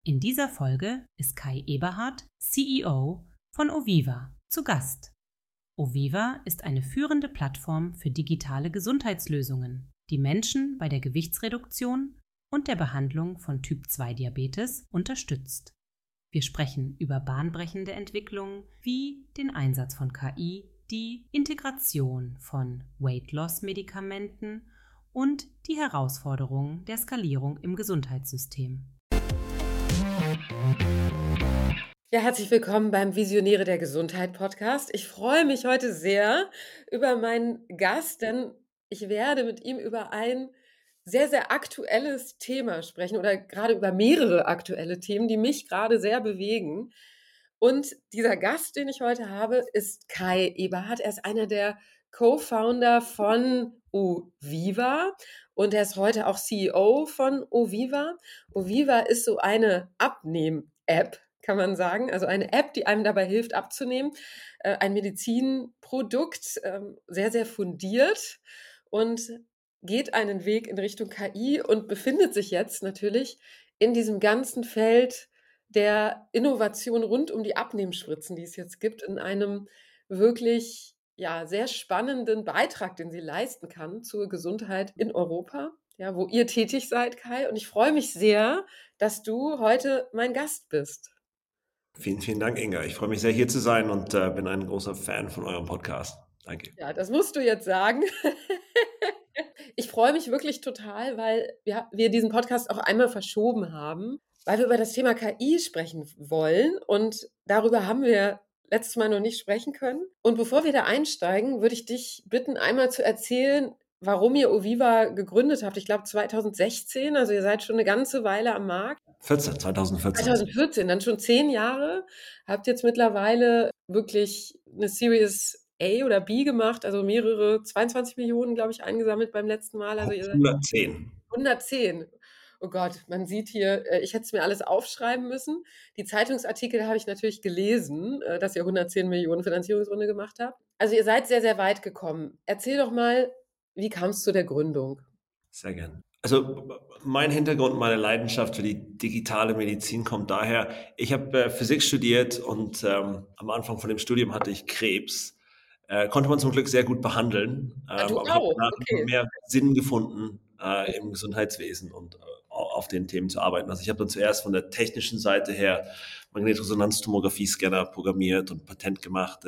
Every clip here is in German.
In dieser Folge ist Kai Eberhardt, CEO von Oviva, zu Gast. Oviva ist eine führende Plattform für digitale Gesundheitslösungen, die Menschen bei der Gewichtsreduktion und der Behandlung von Typ-2-Diabetes unterstützt. Wir sprechen über bahnbrechende Entwicklungen wie den Einsatz von KI, die Integration von Weight-Loss-Medikamenten und die Herausforderungen der Skalierung im Gesundheitssystem. Ja, herzlich willkommen beim Visionäre der Gesundheit Podcast. Ich freue mich heute sehr über meinen Gast, denn ich werde mit ihm über ein sehr, sehr aktuelles Thema sprechen oder gerade über mehrere aktuelle Themen, die mich gerade sehr bewegen. Und dieser Gast, den ich heute habe, ist Kai Eberhardt. Er ist einer der Co-Founder von Oviva und er ist heute auch CEO von Oviva. Oviva ist so eine Abnehm-App, kann man sagen. Also eine App, die einem dabei hilft, abzunehmen. Ein Medizinprodukt, sehr, sehr fundiert und geht einen Weg in Richtung KI und befindet sich jetzt natürlich in diesem ganzen Feld der Innovation rund um die Abnehmspritzen, die es jetzt gibt, in einem wirklich sehr spannenden Beitrag, den sie leisten kann zur Gesundheit in Europa, ja, wo ihr tätig seid, Kai. Und ich freue mich sehr, dass du heute mein Gast bist. Vielen, vielen Dank, Inga. Ich freue mich sehr, hier zu sein und bin ein großer Fan von eurem Podcast. Danke. Ja, das musst du jetzt sagen. Ich freue mich wirklich total, weil wir diesen Podcast auch einmal verschoben haben, weil wir über das Thema KI sprechen wollen. Und darüber haben wir letztes Mal noch nicht sprechen können. Und bevor wir da einsteigen, würde ich dich bitten, einmal zu erzählen, warum ihr Oviva gegründet habt. Ich glaube 2016, also ihr seid schon eine ganze Weile am Markt. 2014. 2014, dann schon 10 Jahre. Habt jetzt mittlerweile wirklich eine Series A oder B gemacht, also mehrere, 22 Millionen, glaube ich, eingesammelt beim letzten Mal. Also ihr seid 110. 110. Oh Gott, man sieht hier, ich hätte es mir alles aufschreiben müssen. Die Zeitungsartikel habe ich natürlich gelesen, dass ihr 110 Millionen Finanzierungsrunde gemacht habt. Also ihr seid sehr, sehr weit gekommen. Erzähl doch mal, wie kam es zu der Gründung? Sehr gern. Also mein Hintergrund, meine Leidenschaft für die digitale Medizin kommt daher, ich habe Physik studiert und am Anfang von dem Studium hatte ich Krebs. Konnte man zum Glück sehr gut behandeln, Du aber ich habe auch, danach immer okay. mehr Sinn gefunden im Gesundheitswesen und auf den Themen zu arbeiten. Also ich habe dann zuerst von der technischen Seite her Magnetresonanztomographie-Scanner programmiert und Patente gemacht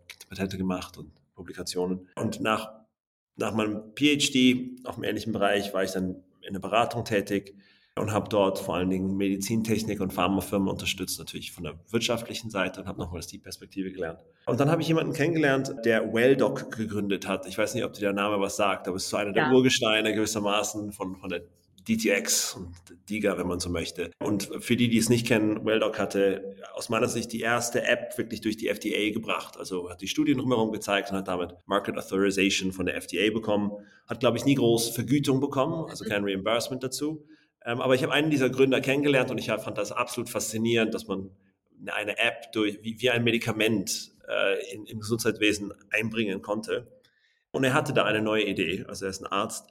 und Publikationen. Und nach meinem PhD auf dem ähnlichen Bereich war ich dann in der Beratung tätig und habe dort vor allen Dingen Medizintechnik und Pharmafirmen unterstützt, natürlich von der wirtschaftlichen Seite und habe nochmals die Perspektive gelernt. Und dann habe ich jemanden kennengelernt, der Welldoc gegründet hat. Ich weiß nicht, ob dir der Name was sagt, aber es ist so einer der Ja. Urgesteine gewissermaßen von der DTX und DIGA, wenn man so möchte. Und für die es nicht kennen, Welldoc hatte aus meiner Sicht die erste App wirklich durch die FDA gebracht. Also hat die Studien drumherum gezeigt und hat damit Market Authorization von der FDA bekommen. Hat, glaube ich, nie groß Vergütung bekommen, also kein Reimbursement dazu. Aber ich habe einen dieser Gründer kennengelernt und ich fand das absolut faszinierend, dass man eine App wie ein Medikament im Gesundheitswesen einbringen konnte. Und er hatte da eine neue Idee, also er ist ein Arzt,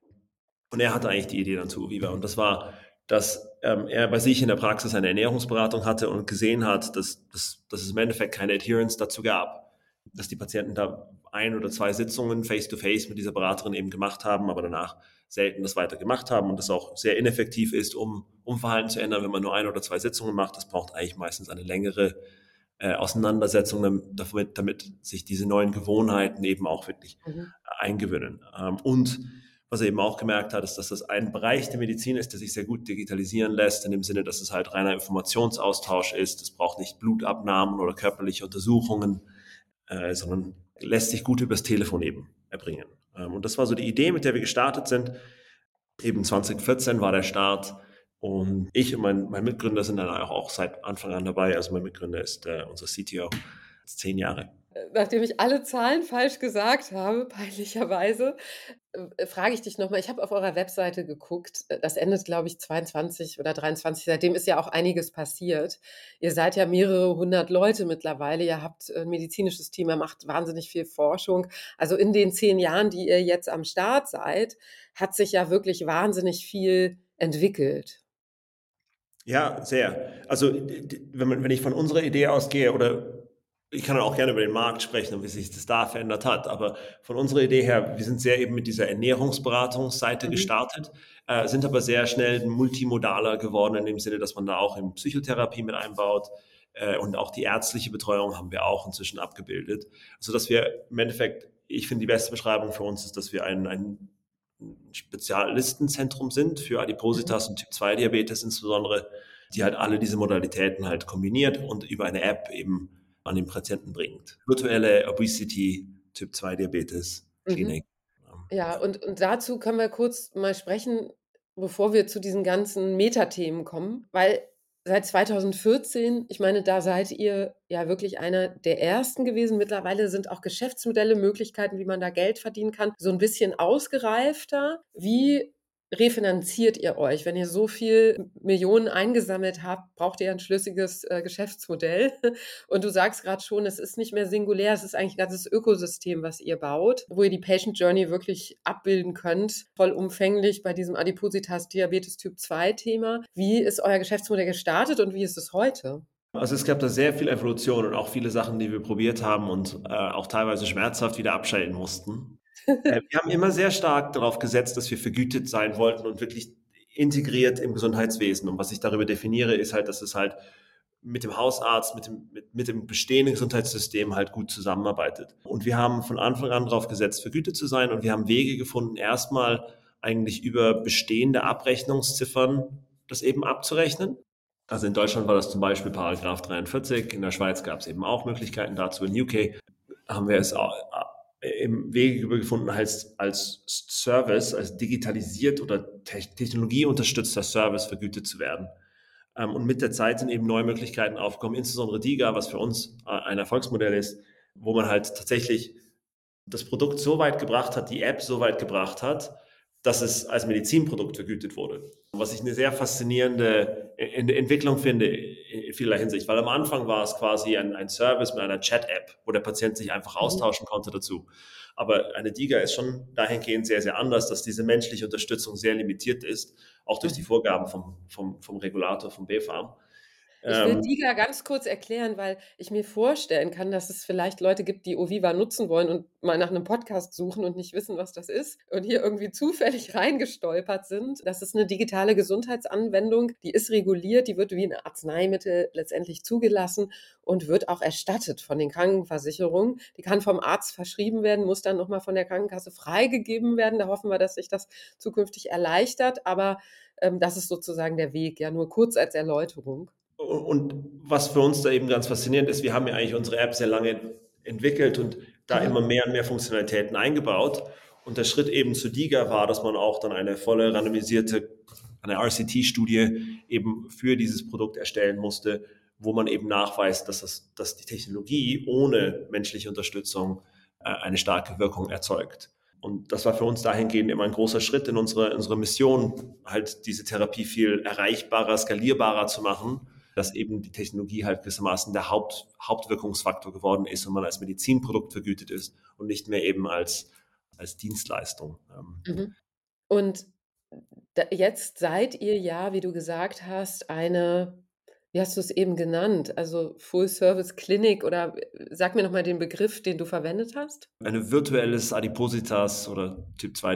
und er hatte eigentlich die Idee dann zu Oviva. Und das war, dass er bei sich in der Praxis eine Ernährungsberatung hatte und gesehen hat, dass es im Endeffekt keine Adherence dazu gab. Dass die Patienten da 1 oder 2 Sitzungen face-to-face mit dieser Beraterin eben gemacht haben, aber danach selten das weiter gemacht haben und das auch sehr ineffektiv ist, um Verhalten zu ändern, wenn man nur 1 oder 2 Sitzungen macht. Das braucht eigentlich meistens eine längere Auseinandersetzung, damit sich diese neuen Gewohnheiten eben auch wirklich eingewöhnen. Und was er eben auch gemerkt hat, ist, dass das ein Bereich der Medizin ist, der sich sehr gut digitalisieren lässt, in dem Sinne, dass es halt reiner Informationsaustausch ist. Es braucht nicht Blutabnahmen oder körperliche Untersuchungen, sondern lässt sich gut übers Telefon eben erbringen. Und das war so die Idee, mit der wir gestartet sind. Eben 2014 war der Start. Und ich und mein Mitgründer sind dann auch seit Anfang an dabei. Also mein Mitgründer ist unser CTO, 10 Jahre. Nachdem ich alle Zahlen falsch gesagt habe, peinlicherweise, frage ich dich nochmal. Ich habe auf eurer Webseite geguckt. Das endet, glaube ich, 22 oder 23. Seitdem ist ja auch einiges passiert. Ihr seid ja mehrere hundert Leute mittlerweile. Ihr habt ein medizinisches Team, ihr macht wahnsinnig viel Forschung. Also in den 10 Jahren, die ihr jetzt am Start seid, hat sich ja wirklich wahnsinnig viel entwickelt. Ja, sehr. Also wenn ich von unserer Idee ausgehe, oder ich kann auch gerne über den Markt sprechen und wie sich das da verändert hat, aber von unserer Idee her, wir sind sehr eben mit dieser Ernährungsberatungsseite Mhm. gestartet, sind aber sehr schnell multimodaler geworden in dem Sinne, dass man da auch in Psychotherapie mit einbaut, und auch die ärztliche Betreuung haben wir auch inzwischen abgebildet. Also dass wir im Endeffekt, ich finde, die beste Beschreibung für uns ist, dass wir ein Spezialistenzentrum sind für Mhm. Adipositas und Typ-2-Diabetes insbesondere, die halt alle diese Modalitäten halt kombiniert und über eine App eben an den Patienten bringt. Virtuelle Obesity, Typ-2-Diabetes, Mhm. Klinik. Ja, und dazu können wir kurz mal sprechen, bevor wir zu diesen ganzen Metathemen kommen, weil seit 2014, ich meine, da seid ihr ja wirklich einer der Ersten gewesen. Mittlerweile sind auch Geschäftsmodelle, Möglichkeiten, wie man da Geld verdienen kann, so ein bisschen ausgereifter. Wie refinanziert ihr euch? Wenn ihr so viel Millionen eingesammelt habt, braucht ihr ein schlüssiges, Geschäftsmodell. Und du sagst gerade schon, es ist nicht mehr singulär, es ist eigentlich ein ganzes Ökosystem, was ihr baut, wo ihr die Patient Journey wirklich abbilden könnt, vollumfänglich bei diesem Adipositas Diabetes Typ 2 Thema. Wie ist euer Geschäftsmodell gestartet und wie ist es heute? Also es gab da sehr viel Evolution und auch viele Sachen, die wir probiert haben und auch teilweise schmerzhaft wieder abschalten mussten. Wir haben immer sehr stark darauf gesetzt, dass wir vergütet sein wollten und wirklich integriert im Gesundheitswesen. Und was ich darüber definiere, ist halt, dass es halt mit dem Hausarzt, mit dem bestehenden Gesundheitssystem halt gut zusammenarbeitet. Und wir haben von Anfang an darauf gesetzt, vergütet zu sein, und wir haben Wege gefunden, erstmal eigentlich über bestehende Abrechnungsziffern das eben abzurechnen. Also in Deutschland war das zum Beispiel Paragraph 43, in der Schweiz gab es eben auch Möglichkeiten dazu, in UK haben wir es auch im Wege gefunden, als Service, als digitalisiert oder technologieunterstützter Service vergütet zu werden. Und mit der Zeit sind eben neue Möglichkeiten aufgekommen, insbesondere DiGA, was für uns ein Erfolgsmodell ist, wo man halt tatsächlich das Produkt so weit gebracht hat, die App so weit gebracht hat, dass es als Medizinprodukt vergütet wurde. Was ich eine sehr faszinierende Entwicklung finde in vieler Hinsicht, weil am Anfang war es quasi ein Service mit einer Chat-App, wo der Patient sich einfach Mhm. austauschen konnte dazu. Aber eine DiGA ist schon dahingehend sehr, sehr anders, dass diese menschliche Unterstützung sehr limitiert ist, auch durch die Mhm. Vorgaben vom Regulator, vom BfArM. Ich will Ähm, DiGA ganz kurz erklären, weil ich mir vorstellen kann, dass es vielleicht Leute gibt, die Oviva nutzen wollen und mal nach einem Podcast suchen und nicht wissen, was das ist und hier irgendwie zufällig reingestolpert sind. Das ist eine digitale Gesundheitsanwendung, die ist reguliert, die wird wie ein Arzneimittel letztendlich zugelassen und wird auch erstattet von den Krankenversicherungen. Die kann vom Arzt verschrieben werden, muss dann noch mal von der Krankenkasse freigegeben werden. Da hoffen wir, dass sich das zukünftig erleichtert, aber, das ist sozusagen der Weg, ja, nur kurz als Erläuterung. Und was für uns da eben ganz faszinierend ist, wir haben ja eigentlich unsere App sehr lange entwickelt und da Mhm. immer mehr und mehr Funktionalitäten eingebaut. Und der Schritt eben zu DiGA war, dass man auch dann eine volle randomisierte, eine RCT-Studie eben für dieses Produkt erstellen musste, wo man eben nachweist, dass die Technologie ohne menschliche Unterstützung eine starke Wirkung erzeugt. Und das war für uns dahingehend immer ein großer Schritt in unserer Mission, halt diese Therapie viel erreichbarer, skalierbarer zu machen, dass eben die Technologie halt gewissermaßen der Hauptwirkungsfaktor geworden ist und man als Medizinprodukt vergütet ist und nicht mehr eben als Dienstleistung. Mhm. Und jetzt seid ihr ja, wie du gesagt hast, eine, wie hast du es eben genannt? Also Full-Service-Klinik oder sag mir noch mal den Begriff, den du verwendet hast. Ein virtuelles Adipositas oder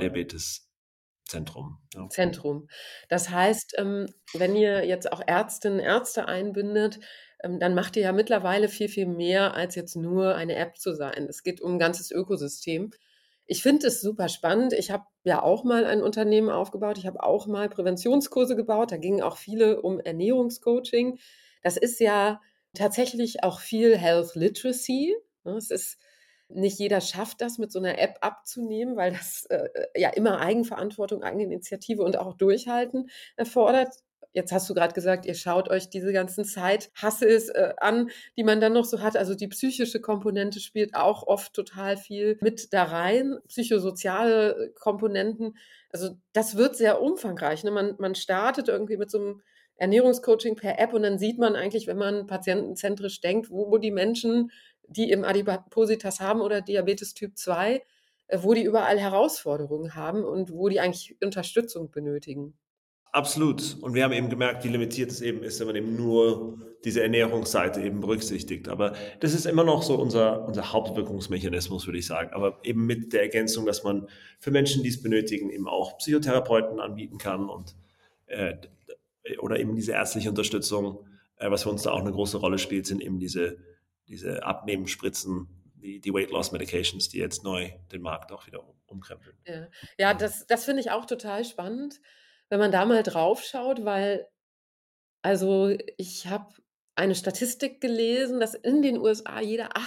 Typ-2-Diabetes-Zentrum. Ja. Zentrum. Das heißt, wenn ihr jetzt auch Ärztinnen, Ärzte einbindet, dann macht ihr ja mittlerweile viel, viel mehr, als jetzt nur eine App zu sein. Es geht um 'n ganzes Ökosystem. Ich finde es super spannend. Ich habe ja auch mal ein Unternehmen aufgebaut. Ich habe auch mal Präventionskurse gebaut. Da gingen auch viele um Ernährungscoaching. Das ist ja tatsächlich auch viel Health Literacy, ne? Es ist nicht jeder schafft das, mit so 'ner App abzunehmen, weil das, ja immer Eigenverantwortung, Eigeninitiative und auch Durchhalten erfordert. Jetzt hast du grad gesagt, ihr schaut euch diese ganzen Side-Hustles, an, die man dann noch so hat. Also, die psychische Komponente spielt auch oft total viel mit da rein, psychosoziale Komponenten. Also, das wird sehr umfangreich, ne? Man startet irgendwie mit so 'nem Ernährungscoaching per App und dann sieht man eigentlich, wenn man patientenzentrisch denkt, wo die Menschen, die eben Adipositas haben oder Diabetes Typ 2, wo die überall Herausforderungen haben und wo die eigentlich Unterstützung benötigen. Absolut. Und wir haben eben gemerkt, wie limitiert es eben ist, wenn man eben nur diese Ernährungsseite eben berücksichtigt. Aber das ist immer noch so unser Hauptwirkungsmechanismus, würde ich sagen. Aber eben mit der Ergänzung, dass man für Menschen, die es benötigen, eben auch Psychotherapeuten anbieten kann und äh, oder eben diese ärztliche Unterstützung. Was für uns da auch eine große Rolle spielt, sind eben diese Abnehmenspritzen, die Weight Loss Medications, die jetzt neu den Markt auch wieder umkrempeln. Ja, ja, das finde ich auch total spannend, wenn man da mal drauf schaut, weil also, ich habe eine Statistik gelesen, dass in den USA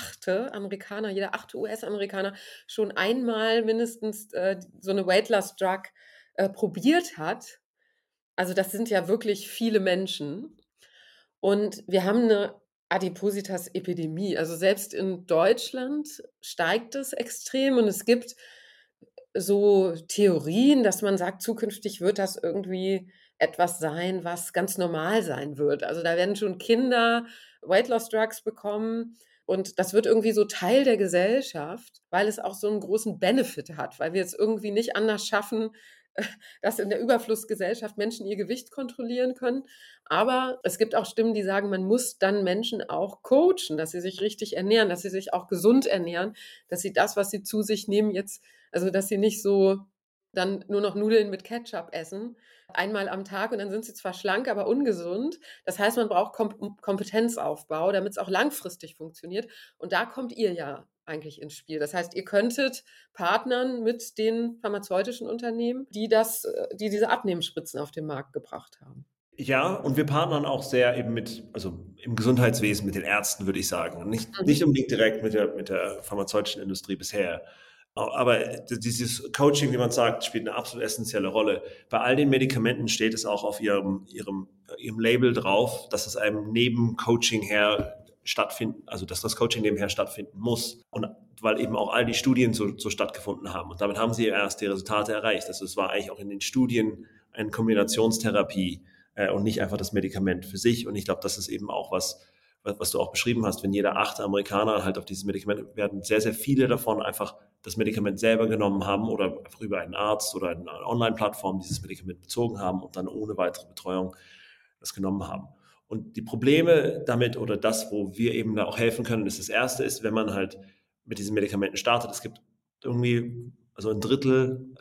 jeder achte US-Amerikaner schon einmal mindestens, so eine Weight Loss Drug, probiert hat. Also, das sind ja wirklich viele Menschen. Und wir haben eine Adipositas-Epidemie. Also, selbst in Deutschland steigt es extrem und es gibt so Theorien, dass man sagt, zukünftig wird das irgendwie etwas sein, was ganz normal sein wird. Also, da werden schon Kinder Weight Loss Drugs bekommen und das wird irgendwie so Teil der Gesellschaft, weil es auch so 'n großen Benefit hat, weil wir es irgendwie nicht anders schaffen, dass in der Überflussgesellschaft Menschen ihr Gewicht kontrollieren können. Aber es gibt auch Stimmen, die sagen, man muss dann Menschen auch coachen, dass sie sich richtig ernähren, dass sie sich auch gesund ernähren, dass sie das, was sie zu sich nehmen, jetzt also, dass sie nicht so dann nur noch Nudeln mit Ketchup essen, einmal am Tag und dann sind sie zwar schlank, aber ungesund. Das heißt, man braucht Kompetenzaufbau, damit's auch langfristig funktioniert. Und da kommt ihr ja eigentlich ins Spiel. Das heißt, ihr könntet partnern mit den pharmazeutischen Unternehmen, die diese Abnehmspritzen auf den Markt gebracht haben. Ja, und wir partnern auch sehr eben also im Gesundheitswesen mit den Ärzten, würde ich sagen. Nicht Mhm. unbedingt direkt mit der pharmazeutischen Industrie bisher. Aber dieses Coaching, wie man sagt, spielt eine absolut essentielle Rolle. Bei all den Medikamenten steht es auch auf ihrem Label drauf, dass es einem neben Coaching her stattfinden, also dass das Coaching nebenher stattfinden muss. Und weil eben auch all die Studien so stattgefunden haben. Und damit haben sie erst die Resultate erreicht. Also es war eigentlich auch in den Studien eine Kombinationstherapie und nicht einfach das Medikament für sich. Und ich glaube, das ist eben auch was du auch beschrieben hast. Wenn jeder 8. Amerikaner halt auf dieses Medikament, werden sehr, sehr viele davon einfach das Medikament selber genommen haben oder einfach über einen Arzt oder eine Online-Plattform dieses Medikament bezogen haben und dann ohne weitere Betreuung das genommen haben. Und die Probleme damit oder das, wo wir eben da auch helfen können, ist das erste ist, wenn man halt mit diesen Medikamenten startet. Es gibt irgendwie, also ein Drittel,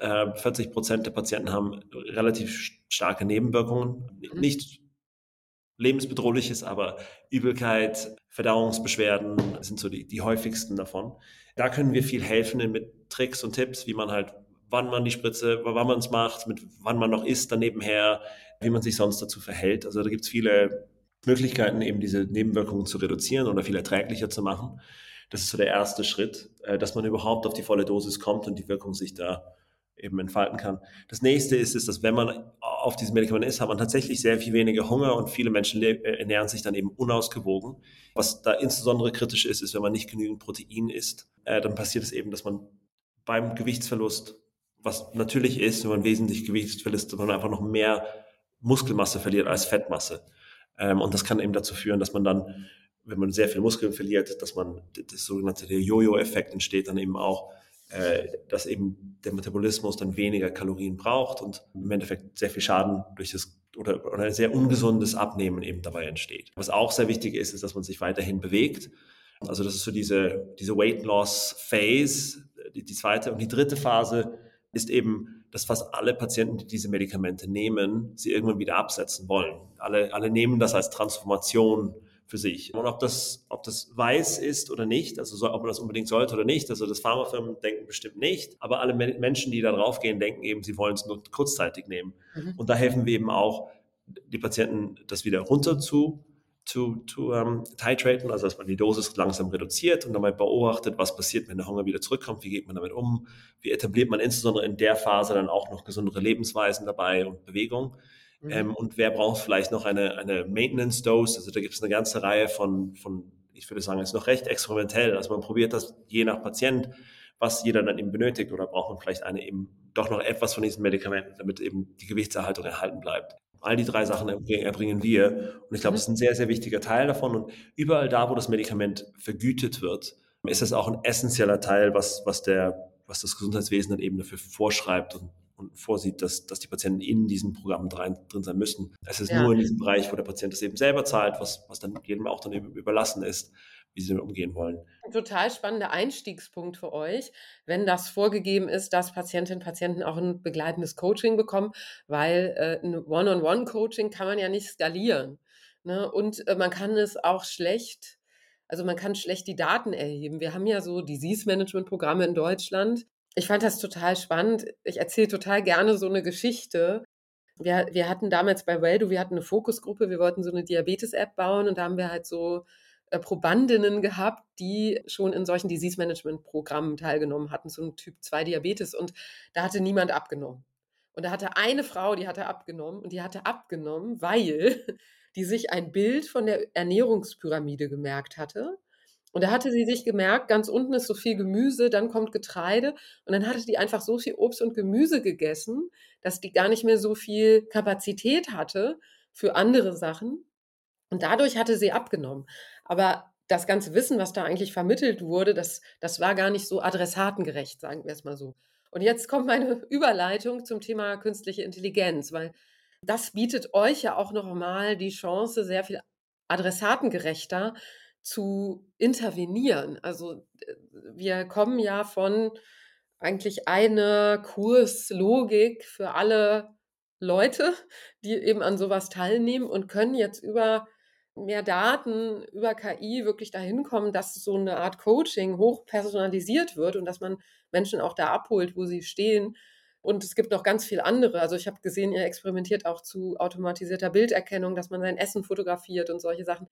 40% der Patienten haben relativ starke Nebenwirkungen. Mhm. Nicht lebensbedrohliches, aber Übelkeit, Verdauungsbeschwerden sind so die häufigsten davon. Da können wir viel helfen mit Tricks und Tipps, wie man halt, wann man die Spritze, wann man es macht, mit wann man noch isst danebenher, wie man sich sonst dazu verhält. Also da gibt es viele Möglichkeiten, eben diese Nebenwirkungen zu reduzieren oder viel erträglicher zu machen. Das ist so der erste Schritt, dass man überhaupt auf die volle Dosis kommt und die Wirkung sich da eben entfalten kann. Das nächste ist, dass wenn man auf diesem Medikament ist, hat man tatsächlich sehr viel weniger Hunger und viele Menschen ernähren sich dann eben unausgewogen. Was da insbesondere kritisch ist, ist, wenn man nicht genügend Protein isst, dann passiert es eben, dass man beim Gewichtsverlust, was natürlich ist, wenn man wesentlich Gewicht verliert, dass man einfach noch mehr Muskelmasse verliert als Fettmasse. Und das kann eben dazu führen, dass man dann, wenn man sehr viel Muskeln verliert, dass man das sogenannte Jojo-Effekt entsteht, dann eben auch, dass eben der Metabolismus dann weniger Kalorien braucht und im Endeffekt sehr viel Schaden durch das oder ein sehr ungesundes Abnehmen eben dabei entsteht. Was auch sehr wichtig ist, ist, dass man sich weiterhin bewegt. Also das ist so diese Weight Loss Phase, die zweite. Und die dritte Phase ist eben, dass fast alle Patienten, die diese Medikamente nehmen, sie irgendwann wieder absetzen wollen. Alle nehmen das als Transformation für sich. Und ob das weiß ist oder nicht, also ob man das unbedingt sollte oder nicht, also das Pharmafirmen denken bestimmt nicht, aber alle Menschen, die da drauf gehen, denken eben, sie wollen es nur kurzzeitig nehmen. Mhm. Und da helfen wir eben auch, die Patienten das wieder runter zu titraten, also dass man die Dosis langsam reduziert und dabei beobachtet, was passiert, wenn der Hunger wieder zurückkommt, wie geht man damit um, wie etabliert man insbesondere in der Phase dann auch noch gesundere Lebensweisen dabei und Bewegung. Mhm. Und wer braucht vielleicht noch eine Maintenance Dose? Also da gibt es eine ganze Reihe von, ich würde sagen, ist noch recht experimentell. Also man probiert das je nach Patient, was jeder dann eben benötigt, oder braucht man vielleicht eben doch noch etwas von diesen Medikamenten, damit eben die Gewichtserhaltung erhalten bleibt. All die drei Sachen erbringen wir. Und ich glaube, Mhm. das ist ein sehr, sehr wichtiger Teil davon. Und überall da, wo das Medikament vergütet wird, ist es auch ein essentieller Teil, was das Gesundheitswesen dann eben dafür vorschreibt und vorsieht, dass die Patienten in diesem Programm drin sein müssen. Es ist Ja. nur in diesem Bereich, wo der Patient es eben selber zahlt, was dann jedem auch dann eben überlassen ist, wie sie damit umgehen wollen. Ein total spannender Einstiegspunkt für euch, wenn das vorgegeben ist, dass Patientinnen und Patienten auch ein begleitendes Coaching bekommen, weil, 'n One-on-One-Coaching kann man ja nicht skalieren, ne? Und, man kann es auch schlecht man kann schlecht die Daten erheben. Wir haben ja so Disease-Management-Programme in Deutschland. Ich fand das total spannend. Ich erzähle total gerne so eine Geschichte. Wir hatten damals bei Weldo, wir hatten eine Fokusgruppe, wir wollten so eine Diabetes-App bauen und da haben wir halt so, Probandinnen gehabt, die schon in solchen Disease-Management-Programmen teilgenommen hatten, so 'n Typ-2-Diabetes und da hatte niemand abgenommen. Und da hatte eine Frau, die hatte abgenommen und die hatte abgenommen, weil die sich ein Bild von der Ernährungspyramide gemerkt hatte. Und da hatte sie sich gemerkt, ganz unten ist so viel Gemüse, dann kommt Getreide und dann hatte die einfach so viel Obst und Gemüse gegessen, dass die gar nicht mehr so viel Kapazität hatte für andere Sachen und dadurch hatte sie abgenommen. Aber das ganze Wissen, was da eigentlich vermittelt wurde, das war gar nicht so adressatengerecht, sagen wir es mal so. Und jetzt kommt meine Überleitung zum Thema künstliche Intelligenz, weil das bietet euch ja auch noch mal die Chance, sehr viel adressatengerechter zu intervenieren. Also, wir kommen ja von eigentlich einer Kurslogik für alle Leute, die eben an sowas teilnehmen und können jetzt über mehr Daten, über KI wirklich dahin kommen, dass so eine Art Coaching hochpersonalisiert wird und dass man Menschen auch da abholt, wo sie stehen. Und es gibt noch ganz viel andere. Also, ich habe gesehen, ihr experimentiert auch zu automatisierter Bilderkennung, dass man sein Essen fotografiert und solche Sachen.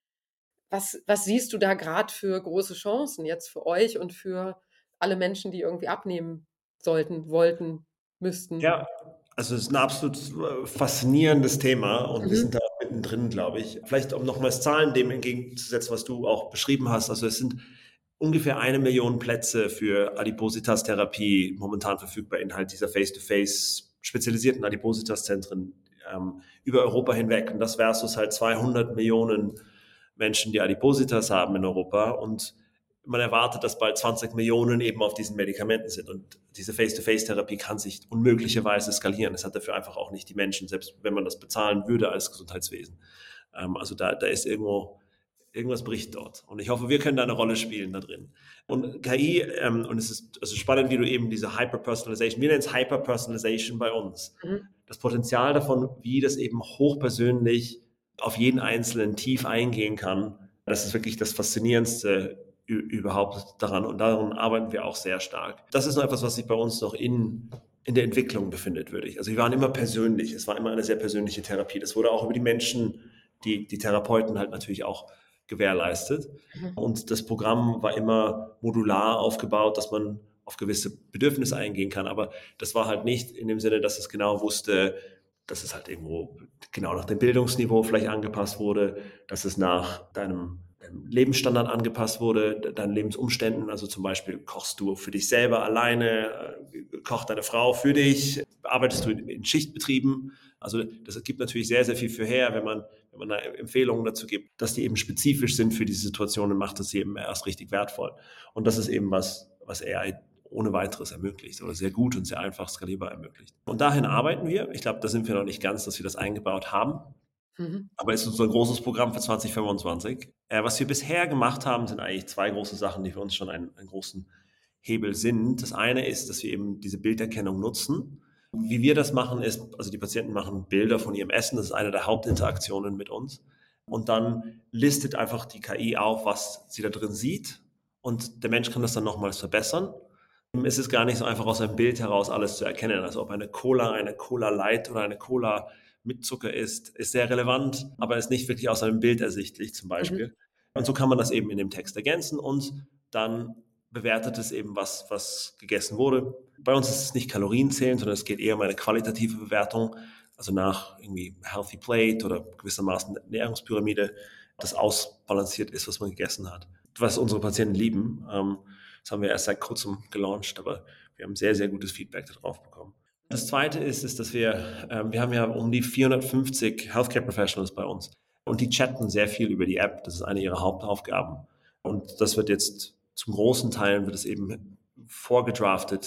Was siehst du da grad für große Chancen jetzt für euch und für alle Menschen, die irgendwie abnehmen sollten, wollten, müssten? Ja, also es ist ein absolut faszinierendes Thema und wir Mhm, sind da auch mittendrin, glaube ich. Vielleicht, um nochmals Zahlen dem entgegenzusetzen, was du auch beschrieben hast. Also es sind ungefähr 1 Million Plätze für Adipositas-Therapie momentan verfügbar in halt dieser Face-to-Face spezialisierten Adipositas-Zentren über Europa hinweg. Und das versus halt 200 Millionen Menschen, die Adipositas haben in Europa. Und man erwartet, dass bald 20 Millionen eben auf diesen Medikamenten sind. Und diese Face-to-Face-Therapie kann sich unmöglicherweise skalieren. Es hat dafür einfach auch nicht die Menschen, selbst wenn man das bezahlen würde als Gesundheitswesen. Also da ist irgendwas bricht dort. Und ich hoffe, wir können da eine Rolle spielen da drin. Und KI, und es ist also spannend, wie du eben diese Hyper-Personalization, wir nennen es Hyper-Personalization bei uns. mhm, Das Potenzial davon, wie das eben hochpersönlich auf jeden Einzelnen tief eingehen kann, das ist wirklich das Faszinierendste überhaupt daran. Und daran arbeiten wir auch sehr stark. Das ist noch etwas, was sich bei uns noch in der Entwicklung befindet, würde ich. Also wir waren immer persönlich. Es war immer eine sehr persönliche Therapie. Das wurde auch über die Menschen, die Therapeuten halt natürlich auch gewährleistet. mhm, Und das Programm war immer modular aufgebaut, dass man auf gewisse Bedürfnisse eingehen kann. Aber das war halt nicht in dem Sinne, dass es genau wusste, dass es halt irgendwo genau nach dem Bildungsniveau vielleicht angepasst wurde, dass es nach deinem Lebensstandard angepasst wurde, deinen Lebensumständen. Also zum Beispiel kochst du für dich selber alleine, kocht deine Frau für dich, arbeitest du in Schichtbetrieben. Also das gibt natürlich sehr, sehr viel für her, wenn man da Empfehlungen dazu gibt, dass die eben spezifisch sind für diese Situationen, macht das sie eben erst richtig wertvoll. Und das ist eben was AI ohne weiteres ermöglicht oder sehr gut und sehr einfach skalierbar ermöglicht. Und dahin arbeiten wir. Ich glaube, da sind wir noch nicht ganz, dass wir das eingebaut haben. mhm, Aber es ist unser großes Programm für 2025. Was wir bisher gemacht haben, sind eigentlich 2 große Sachen, die für uns schon einen großen Hebel sind. Das eine ist, dass wir eben diese Bilderkennung nutzen. Wie wir das machen, ist, also die Patienten machen Bilder von ihrem Essen, das ist eine der Hauptinteraktionen mit uns. Und dann listet einfach die KI auf, was sie da drin sieht. Und der Mensch kann das dann nochmals verbessern. Es ist gar nicht so einfach aus einem Bild heraus alles zu erkennen. Also ob eine Cola Light oder eine Cola mit Zucker ist sehr relevant, aber ist nicht wirklich aus einem Bild ersichtlich zum mhm. Beispiel. Und so kann man das eben in dem Text ergänzen und dann bewertet es eben, was gegessen wurde. Bei uns ist es nicht Kalorienzählen, sondern es geht eher um eine qualitative Bewertung, also nach irgendwie Healthy Plate oder gewissermaßen Ernährungspyramide, das ausbalanciert ist, was man gegessen hat. Was unsere Patienten lieben. Das haben wir erst seit kurzem gelauncht, aber wir haben sehr, sehr gutes Feedback darauf bekommen. Das Zweite ist, dass wir haben ja um die 450 Healthcare Professionals bei uns und die chatten sehr viel über die App. Das ist eine ihrer Hauptaufgaben. Und das wird jetzt zum großen Teil wird es eben vorgedraftet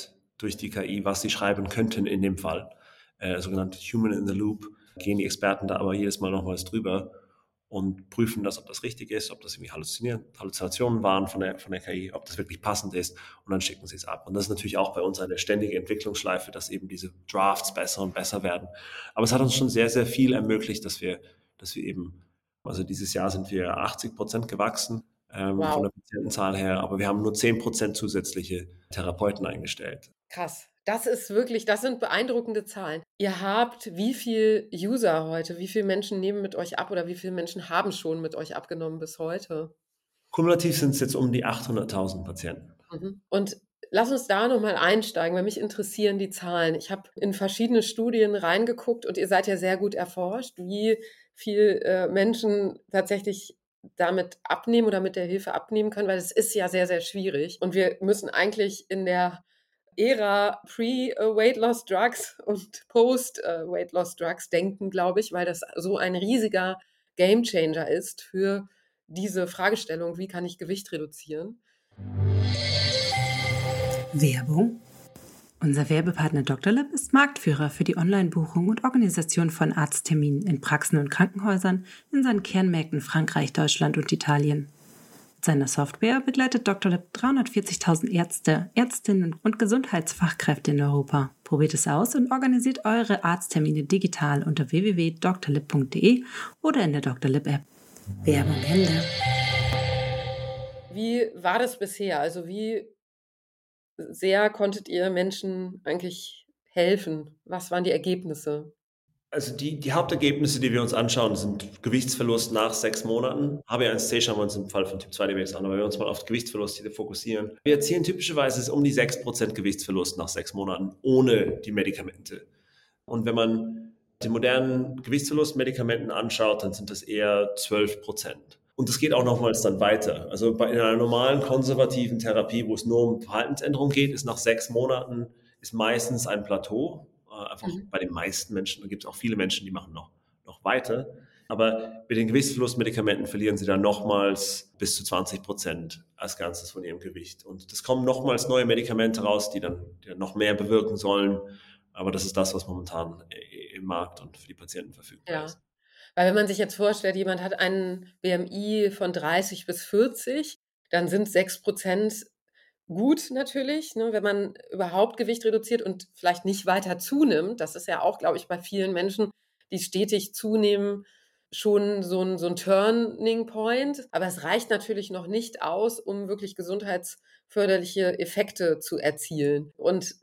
durch die KI, was sie schreiben könnten in dem Fall. Sogenannte Human in the Loop, gehen die Experten da aber jedes Mal nochmals drüber und prüfen das, ob das richtig ist, ob das irgendwie Halluzinationen waren von der KI, ob das wirklich passend ist, und dann schicken sie es ab. Und das ist natürlich auch bei uns eine ständige Entwicklungsschleife, dass eben diese Drafts besser und besser werden. Aber es hat uns schon sehr, sehr viel ermöglicht, dass wir eben, also dieses Jahr sind wir 80% gewachsen Wow. von der Patientenzahl her, aber wir haben nur 10% zusätzliche Therapeuten eingestellt. Krass. Das sind beeindruckende Zahlen. Ihr habt wie viel User heute? Wie viele Menschen nehmen mit euch ab oder wie viele Menschen haben schon mit euch abgenommen bis heute? Kumulativ sind es jetzt um die 800.000 Patienten. Und lass uns da noch mal einsteigen, weil mich interessieren die Zahlen. Ich habe in verschiedene Studien reingeguckt und ihr seid ja sehr gut erforscht, wie viel Menschen tatsächlich damit abnehmen oder mit der Hilfe abnehmen können, weil es ist ja sehr, sehr schwierig. Und wir müssen eigentlich in der Ära Pre-Weight-Loss-Drugs und Post-Weight-Loss-Drugs denken, glaube ich, weil das so ein riesiger Gamechanger ist für diese Fragestellung, wie kann ich Gewicht reduzieren? Werbung. Unser Werbepartner Dr. Lib ist Marktführer für die Online-Buchung und Organisation von Arztterminen in Praxen und Krankenhäusern in seinen Kernmärkten Frankreich, Deutschland und Italien. Mit seiner Software begleitet Dr. Lib 340.000 Ärzte, Ärztinnen und Gesundheitsfachkräfte in Europa. Probiert es aus und organisiert eure Arzttermine digital unter www.drlib.de oder in der Dr. Lib App. Werbung Ende. Wie war das bisher? Also wie sehr konntet ihr Menschen eigentlich helfen? Was waren die Ergebnisse? Also die Hauptergebnisse, die wir uns anschauen, sind Gewichtsverlust nach 6 Monaten. HbA1c schauen wir uns im Fall von Typ-2-Diabetes an, aber wenn wir uns mal auf Gewichtsverlust hier fokussieren. Wir erzielen typischerweise um die 6% Gewichtsverlust nach 6 Monaten ohne die Medikamente. Und wenn man die modernen Gewichtsverlustmedikamenten anschaut, dann sind das eher 12%. Und das geht auch nochmals dann weiter. Also in einer normalen konservativen Therapie, wo es nur um Verhaltensänderung geht, ist nach 6 Monaten ist meistens ein Plateau. Einfach bei den meisten Menschen. Da gibt es auch viele Menschen, die machen noch weiter. Aber mit den Gewichtsverlustmedikamenten verlieren sie dann nochmals bis zu 20% als Ganzes von ihrem Gewicht. Und es kommen nochmals neue Medikamente raus, die dann noch mehr bewirken sollen. Aber das ist das, was momentan im Markt und für die Patienten verfügbar ist. Weil wenn man sich jetzt vorstellt, jemand hat einen BMI von 30 bis 40, dann sind 6% gut natürlich, ne, wenn man überhaupt Gewicht reduziert und vielleicht nicht weiter zunimmt. Das ist ja auch, glaube ich, bei vielen Menschen, die stetig zunehmen, schon so ein Turning Point. Aber es reicht natürlich noch nicht aus, um wirklich gesundheitsförderliche Effekte zu erzielen. Und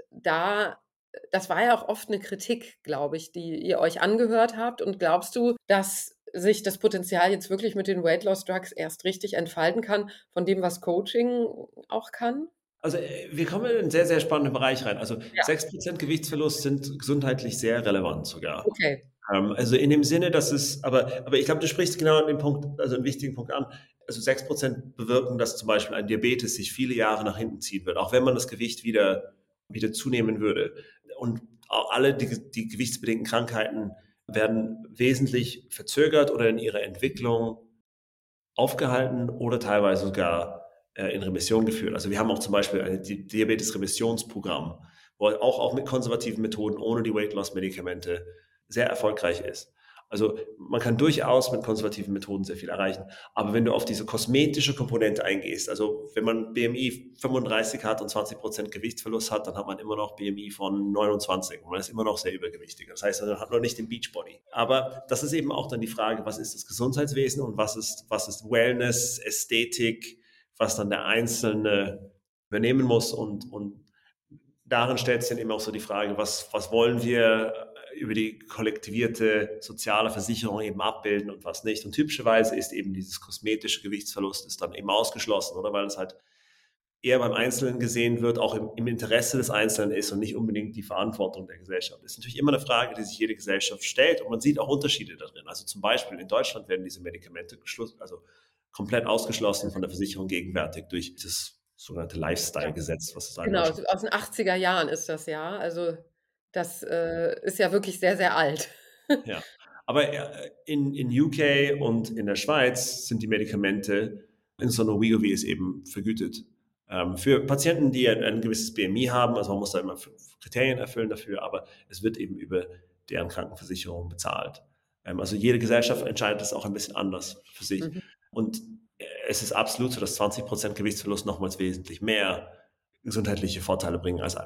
das war ja auch oft eine Kritik, glaube ich, die ihr euch angehört habt. Und glaubst du, dass sich das Potenzial jetzt wirklich mit den Weight-Loss-Drugs erst richtig entfalten kann, von dem, was Coaching auch kann? Also wir kommen in einen sehr, sehr spannenden Bereich rein. Also Ja. 6% Gewichtsverlust sind gesundheitlich sehr relevant sogar. Okay. Also in dem Sinne, dass es, aber ich glaube, du sprichst genau an den Punkt, also einen wichtigen Punkt an. Also 6% bewirken, dass zum Beispiel ein Diabetes sich viele Jahre nach hinten ziehen wird, auch wenn man das Gewicht wieder zunehmen würde. Und auch alle die gewichtsbedingten Krankheiten werden wesentlich verzögert oder in ihrer Entwicklung aufgehalten oder teilweise sogar in Remission geführt. Also wir haben auch zum Beispiel ein Diabetes-Remissionsprogramm, wo auch mit konservativen Methoden ohne die Weight-Loss-Medikamente sehr erfolgreich ist. Also man kann durchaus mit konservativen Methoden sehr viel erreichen. Aber wenn du auf diese kosmetische Komponente eingehst, also wenn man BMI 35 hat und 20% Gewichtsverlust hat, dann hat man immer noch BMI von 29 und man ist immer noch sehr übergewichtig. Das heißt, man hat noch nicht den Beachbody. Aber das ist eben auch dann die Frage, was ist das Gesundheitswesen und was ist Wellness, Ästhetik, was dann der Einzelne übernehmen muss. Und darin stellt sich dann eben auch so die Frage, was wollen wir über die kollektivierte soziale Versicherung eben abbilden und was nicht. Und typischerweise ist eben dieses kosmetische Gewichtsverlust ist dann eben ausgeschlossen, oder? Weil es halt eher beim Einzelnen gesehen wird, auch im Interesse des Einzelnen ist und nicht unbedingt die Verantwortung der Gesellschaft. Das ist natürlich immer eine Frage, die sich jede Gesellschaft stellt und man sieht auch Unterschiede darin. Also zum Beispiel in Deutschland werden diese Medikamente komplett ausgeschlossen von der Versicherung gegenwärtig durch das sogenannte Lifestyle-Gesetz, was es Genau, aus den 80er Jahren ist das ja. Also das ist ja wirklich sehr, sehr alt. Ja, aber in UK und in der Schweiz sind die Medikamente, insbesondere Wegovy ist eben vergütet. Für Patienten, die ein gewisses BMI haben, also man muss da immer Kriterien erfüllen dafür, aber es wird eben über deren Krankenversicherung bezahlt. Also jede Gesellschaft entscheidet das auch ein bisschen anders für sich. Mhm. Und es ist absolut so, dass 20% Gewichtsverlust nochmals wesentlich mehr gesundheitliche Vorteile bringen als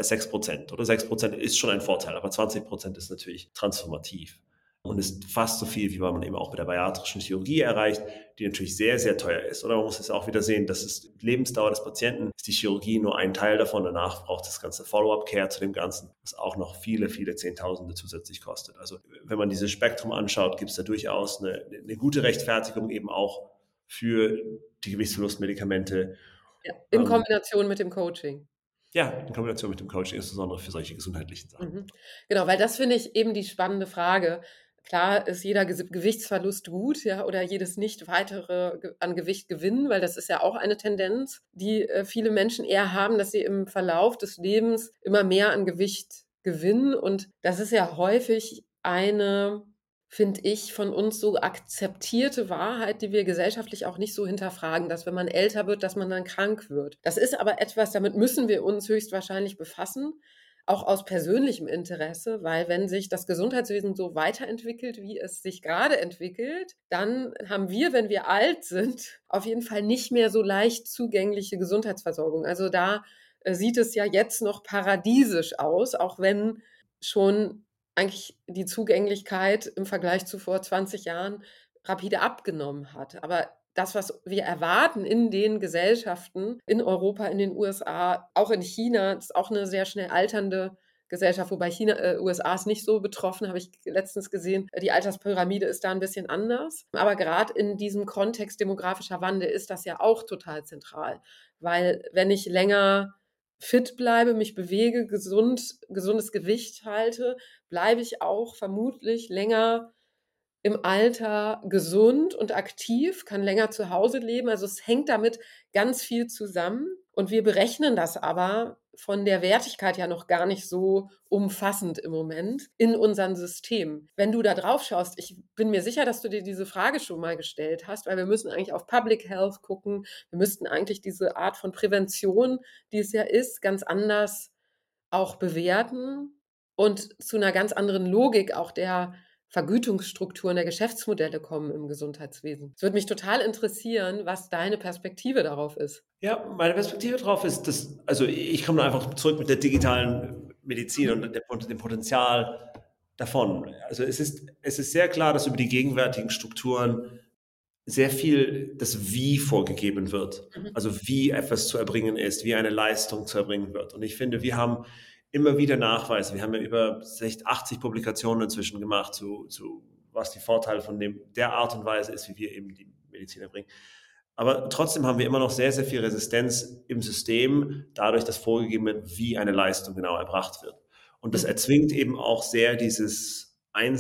6%. Oder 6% ist schon ein Vorteil, aber 20% ist natürlich transformativ und ist fast so viel, wie man eben auch mit der bariatrischen Chirurgie erreicht, die natürlich sehr, sehr teuer ist. Oder man muss es auch wieder sehen, dass es die Lebensdauer des Patienten ist, die Chirurgie nur ein Teil davon. Danach braucht das ganze Follow-up-Care zu dem Ganzen, was auch noch viele, viele Zehntausende zusätzlich kostet. Also wenn man dieses Spektrum anschaut, gibt es da durchaus eine gute Rechtfertigung eben auch für die Gewichtsverlustmedikamente. Ja, in Kombination mit dem Coaching. Ja, in Kombination mit dem Coaching, insbesondere für solche gesundheitlichen Sachen. Mhm. Genau, weil das finde ich eben die spannende Frage. Klar ist jeder Gewichtsverlust gut, ja, oder jedes nicht weitere an Gewicht gewinnen, weil das ist ja auch eine Tendenz, die viele Menschen eher haben, dass sie im Verlauf des Lebens immer mehr an Gewicht gewinnen. Und das ist ja häufig eine, finde ich, von uns so akzeptierte Wahrheit, die wir gesellschaftlich auch nicht so hinterfragen, dass wenn man älter wird, dass man dann krank wird. Das ist aber etwas, damit müssen wir uns höchstwahrscheinlich befassen, auch aus persönlichem Interesse, weil wenn sich das Gesundheitswesen so weiterentwickelt, wie es sich gerade entwickelt, dann haben wir, wenn wir alt sind, auf jeden Fall nicht mehr so leicht zugängliche Gesundheitsversorgung. Also da sieht es ja jetzt noch paradiesisch aus, auch wenn schon eigentlich die Zugänglichkeit im Vergleich zu vor 20 Jahren rapide abgenommen hat. Aber das, was wir erwarten in den Gesellschaften, in Europa, in den USA, auch in China, ist auch eine sehr schnell alternde Gesellschaft, wobei USA ist nicht so betroffen, habe ich letztens gesehen. Die Alterspyramide ist da ein bisschen anders. Aber gerade in diesem Kontext demografischer Wandel ist das ja auch total zentral, weil wenn ich länger fit bleibe, mich bewege, gesundes Gewicht halte, bleibe ich auch vermutlich länger im Alter gesund und aktiv, kann länger zu Hause leben. Also es hängt damit ganz viel zusammen. Und wir berechnen das aber von der Wertigkeit ja noch gar nicht so umfassend im Moment in unseren Systemen. Wenn du da drauf schaust, ich bin mir sicher, dass du dir diese Frage schon mal gestellt hast, weil wir müssen eigentlich auf Public Health gucken. Wir müssten eigentlich diese Art von Prävention, die es ja ist, ganz anders auch bewerten und zu einer ganz anderen Logik auch der Vergütungsstrukturen der Geschäftsmodelle kommen im Gesundheitswesen. Es würde mich total interessieren, was deine Perspektive darauf ist. Ja, meine Perspektive darauf ist, dass, also ich komme einfach zurück mit der digitalen Medizin und dem Potenzial davon. Also es ist sehr klar, dass über die gegenwärtigen Strukturen sehr viel das Wie vorgegeben wird. Also wie etwas zu erbringen ist, wie eine Leistung zu erbringen wird. Und ich finde, wir haben immer wieder Nachweise. Wir haben ja über 80 Publikationen inzwischen gemacht, zu was die Vorteile von der Art und Weise ist, wie wir eben die Medizin erbringen. Aber trotzdem haben wir immer noch sehr, sehr viel Resistenz im System, dadurch, dass vorgegeben wird, wie eine Leistung genau erbracht wird. Und das erzwingt eben auch sehr dieses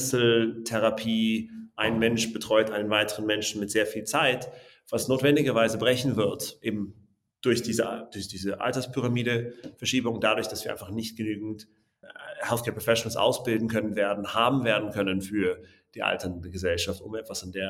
Einzeltherapie, ein Mensch betreut einen weiteren Menschen mit sehr viel Zeit, was notwendigerweise brechen wird, eben durch diese Alterspyramide-Verschiebung, dadurch, dass wir einfach nicht genügend Healthcare Professionals ausbilden können haben werden können für die alternde Gesellschaft, um etwas in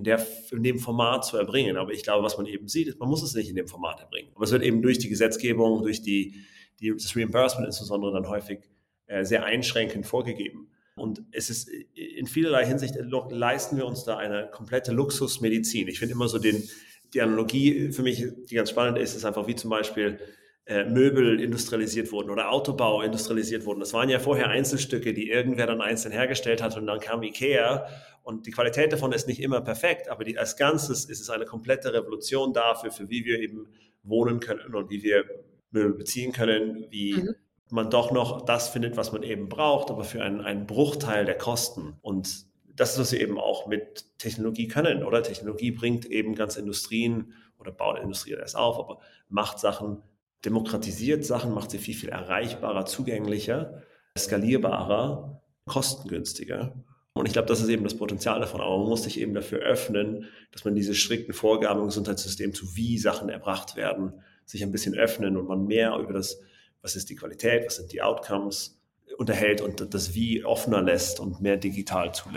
dem Format zu erbringen. Aber ich glaube, was man eben sieht, ist, man muss es nicht in dem Format erbringen. Aber es wird eben durch die Gesetzgebung, durch das Reimbursement insbesondere dann häufig sehr einschränkend vorgegeben. Und es ist in vielerlei Hinsicht, leisten wir uns da eine komplette Luxusmedizin. Ich finde immer so die Analogie für mich, die ganz spannend ist einfach wie zum Beispiel Möbel industrialisiert wurden oder Autobau industrialisiert wurden. Das waren ja vorher Einzelstücke, die irgendwer dann einzeln hergestellt hat und dann kam Ikea und die Qualität davon ist nicht immer perfekt, aber als Ganzes ist es eine komplette Revolution dafür, für wie wir eben wohnen können und wie wir Möbel beziehen können, wie man doch noch das findet, was man eben braucht, aber für einen Bruchteil der Kosten. Und das ist, was wir eben auch mit Technologie können, oder? Technologie bringt eben ganze Industrien oder baut Industrie erst auf, aber macht Sachen, demokratisiert Sachen, macht sie viel, viel erreichbarer, zugänglicher, skalierbarer, kostengünstiger. Und ich glaube, das ist eben das Potenzial davon. Aber man muss sich eben dafür öffnen, dass man diese strikten Vorgaben im Gesundheitssystem, zu wie Sachen erbracht werden, sich ein bisschen öffnen und man mehr über das, was ist die Qualität, was sind die Outcomes, unterhält und das Wie offener lässt und mehr digital zulässt.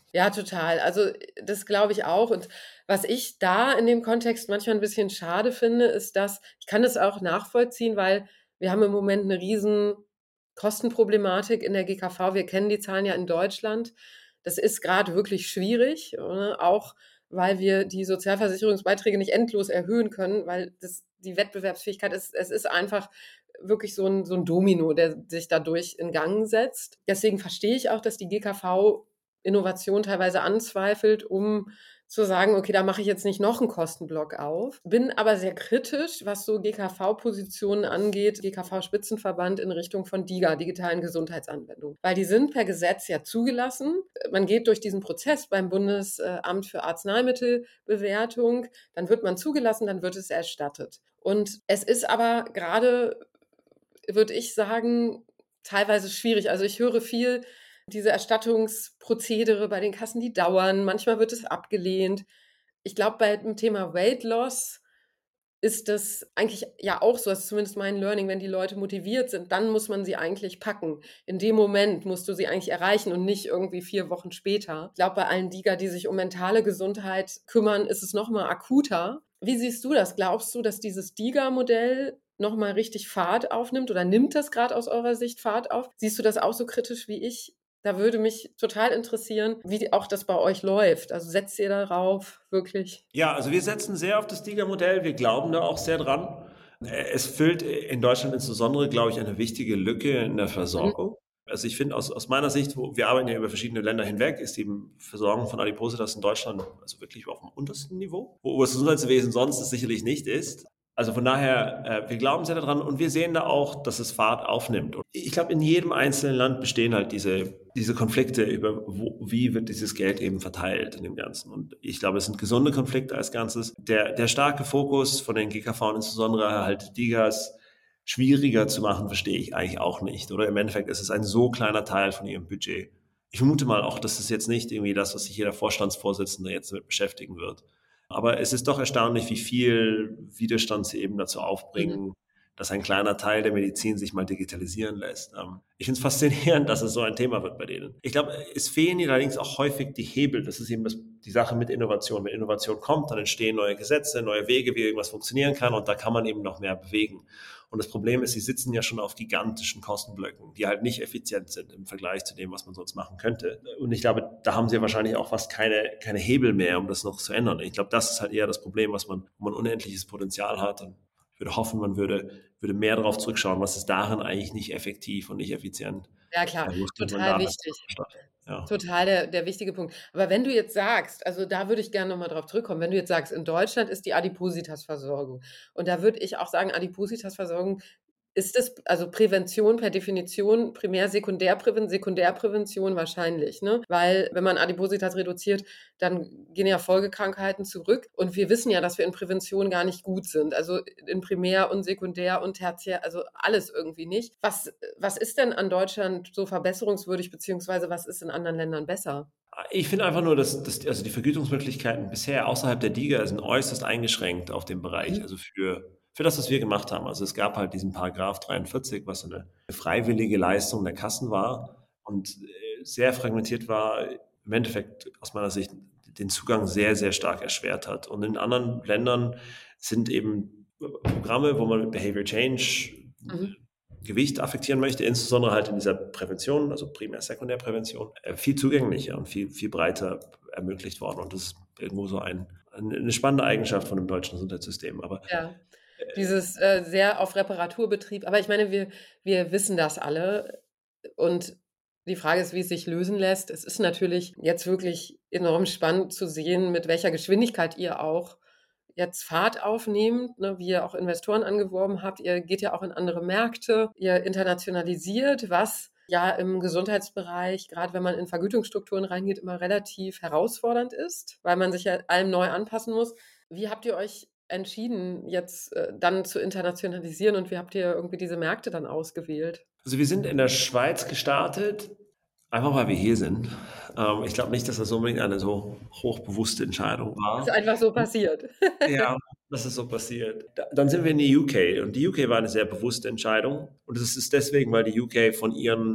Ja, total. Also, das glaube ich auch. Und was ich da in dem Kontext manchmal ein bisschen schade finde, ist, dass ich kann das auch nachvollziehen, weil wir haben im Moment eine riesen Kostenproblematik in der GKV. Wir kennen die Zahlen ja in Deutschland. Das ist gerade wirklich schwierig, ne? Auch weil wir die Sozialversicherungsbeiträge nicht endlos erhöhen können, weil das die Wettbewerbsfähigkeit ist, es ist einfach wirklich so ein Domino, der sich dadurch in Gang setzt. Deswegen verstehe ich auch, dass die GKV Innovation teilweise anzweifelt, um zu sagen: „Okay, da mache ich jetzt nicht noch einen Kostenblock auf.“ Bin aber sehr kritisch, was so GKV-Positionen angeht, GKV-Spitzenverband in Richtung von DiGA, digitalen Gesundheitsanwendungen. Weil die sind per Gesetz ja zugelassen. Man geht durch diesen Prozess beim Bundesamt für Arzneimittelbewertung, dann wird man zugelassen, dann wird es erstattet. Und es ist aber gerade, würde ich sagen, teilweise schwierig. Also, ich höre viel, diese Erstattungsprozedere bei den Kassen, die dauern. Manchmal wird es abgelehnt. Ich glaube, bei dem Thema Weight Loss ist das eigentlich ja auch so, das ist zumindest mein Learning, wenn die Leute motiviert sind, dann muss man sie eigentlich packen. In dem Moment musst du sie eigentlich erreichen und nicht irgendwie 4 Wochen später. Ich glaube, bei allen DiGA, die sich um mentale Gesundheit kümmern, ist es noch mal akuter. Wie siehst du das? Glaubst du, dass dieses DiGA-Modell noch mal richtig Fahrt aufnimmt oder nimmt das gerade aus eurer Sicht Fahrt auf? Siehst du das auch so kritisch wie ich? Da würde mich total interessieren, wie auch das bei euch läuft. Also setzt ihr darauf wirklich? Ja, also wir setzen sehr auf das DiGA-Modell. Wir glauben da auch sehr dran. Es füllt in Deutschland insbesondere, glaube ich, eine wichtige Lücke in der Mhm. Versorgung. Also ich finde aus meiner Sicht, wir arbeiten ja über verschiedene Länder hinweg, ist die Versorgung von Adipositas in Deutschland also wirklich auf dem untersten Niveau, wo das Gesundheitswesen sonst es sicherlich nicht ist. Also von daher, wir glauben sehr daran und wir sehen da auch, dass es Fahrt aufnimmt. Und ich glaube, in jedem einzelnen Land bestehen halt diese Konflikte über, wie wird dieses Geld eben verteilt in dem Ganzen. Und ich glaube, es sind gesunde Konflikte als Ganzes. Der starke Fokus von den GKV, insbesondere halt DiGAs, schwieriger zu machen, verstehe ich eigentlich auch nicht. Oder im Endeffekt ist es ein so kleiner Teil von ihrem Budget. Ich vermute mal auch, dass es jetzt nicht irgendwie das, was sich jeder Vorstandsvorsitzende jetzt damit beschäftigen wird. Aber es ist doch erstaunlich, wie viel Widerstand sie eben dazu Mhm. aufbringen, dass ein kleiner Teil der Medizin sich mal digitalisieren lässt. Ich finde es faszinierend, dass es so ein Thema wird bei denen. Ich glaube, es fehlen ihnen allerdings auch häufig die Hebel. Das ist eben die Sache mit Innovation. Wenn Innovation kommt, dann entstehen neue Gesetze, neue Wege, wie irgendwas funktionieren kann und da kann man eben noch mehr bewegen. Und das Problem ist, sie sitzen ja schon auf gigantischen Kostenblöcken, die halt nicht effizient sind im Vergleich zu dem, was man sonst machen könnte. Und ich glaube, da haben sie wahrscheinlich auch fast keine Hebel mehr, um das noch zu ändern. Ich glaube, das ist halt eher das Problem, wo man unendliches Potenzial hat. Und ich würde hoffen, man würde mehr darauf zurückschauen, was ist darin eigentlich nicht effektiv und nicht effizient. Ja klar, Wo findet man total da das wichtig. statt? Ja. Total der wichtige Punkt. Aber wenn du jetzt sagst, also da würde ich gerne noch mal drauf zurückkommen, wenn du jetzt sagst, in Deutschland ist die Adipositas-Versorgung und da würde ich auch sagen, Adipositas-Versorgung ist es also Prävention per Definition Primär-, Sekundärprävention wahrscheinlich, ne? Weil wenn man Adipositas reduziert, dann gehen ja Folgekrankheiten zurück und wir wissen ja, dass wir in Prävention gar nicht gut sind. Also in Primär und Sekundär und Tertiär, also alles irgendwie nicht. Was ist denn an Deutschland so verbesserungswürdig, beziehungsweise was ist in anderen Ländern besser? Ich finde einfach nur, dass also die Vergütungsmöglichkeiten bisher außerhalb der Liga sind äußerst eingeschränkt auf dem Bereich, Mhm. also für das, was wir gemacht haben. Also es gab halt diesen Paragraph 43, was so eine freiwillige Leistung der Kassen war und sehr fragmentiert war, im Endeffekt aus meiner Sicht den Zugang sehr, sehr stark erschwert hat. Und in anderen Ländern sind eben Programme, wo man mit Behavior Change Mhm. Gewicht affektieren möchte, insbesondere halt in dieser Prävention, also Primär-Sekundärprävention, viel zugänglicher und viel breiter ermöglicht worden. Und das ist irgendwo so eine spannende Eigenschaft von dem deutschen Gesundheitssystem. Aber Ja. Dieses, sehr auf Reparaturbetrieb, aber ich meine, wir wissen das alle und die Frage ist, wie es sich lösen lässt. Es ist natürlich jetzt wirklich enorm spannend zu sehen, mit welcher Geschwindigkeit ihr auch jetzt Fahrt aufnehmt, ne, wie ihr auch Investoren angeworben habt. Ihr geht ja auch in andere Märkte, ihr internationalisiert, was ja im Gesundheitsbereich, gerade wenn man in Vergütungsstrukturen reingeht, immer relativ herausfordernd ist, weil man sich ja allem neu anpassen muss. Wie habt ihr euch entschieden, jetzt, dann zu internationalisieren und wie habt ihr irgendwie diese Märkte dann ausgewählt? also wir sind in der Schweiz gestartet, einfach weil wir hier sind. Ich glaube nicht, dass das unbedingt eine so hochbewusste Entscheidung Ist war. einfach so passiert. Ja, das ist so passiert. Dann sind wir in die UK und die UK war eine sehr bewusste Entscheidung und es ist deswegen, weil die UK von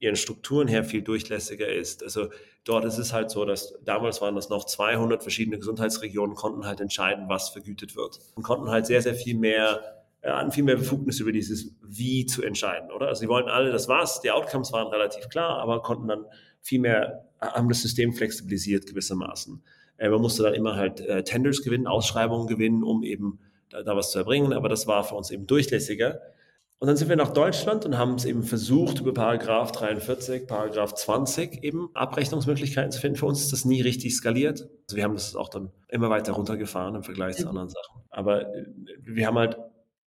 ihren Strukturen her viel durchlässiger ist. Also dort ist es halt so, dass damals waren das noch 200 verschiedene Gesundheitsregionen, konnten halt entscheiden, was vergütet wird und konnten halt sehr, sehr viel mehr, hatten viel mehr Befugnis über dieses Wie zu entscheiden, oder? Also sie wollten alle das Was, die Outcomes waren relativ klar, aber konnten dann viel mehr, haben das System flexibilisiert gewissermaßen. Man musste dann immer halt Tenders gewinnen, Ausschreibungen gewinnen, um eben da was zu erbringen, aber das war für uns eben durchlässiger. Und dann sind wir nach Deutschland und haben es eben versucht, über Paragraph 43, Paragraph 20 eben Abrechnungsmöglichkeiten zu finden. Für uns ist das nie richtig skaliert. Also wir haben das auch dann immer weiter runtergefahren im Vergleich zu anderen Sachen. Aber wir haben halt